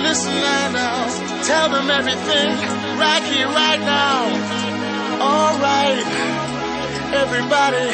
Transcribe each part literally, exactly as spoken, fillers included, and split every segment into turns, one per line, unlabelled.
Listen right now. Tell them everything right here, right now. All right, everybody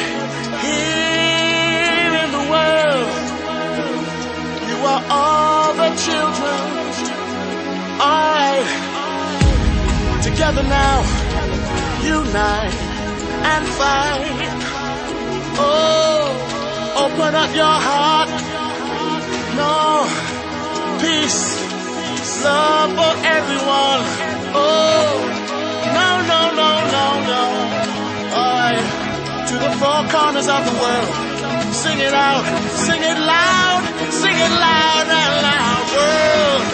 here in the world, you are all the children. All right, together now, unite and fight. Oh, open up your heart. No, peace, love for everyone. Oh, no, no, no, no, no. All right, to the four corners of the world. Sing it out, sing it loud, sing it loud and loud. World.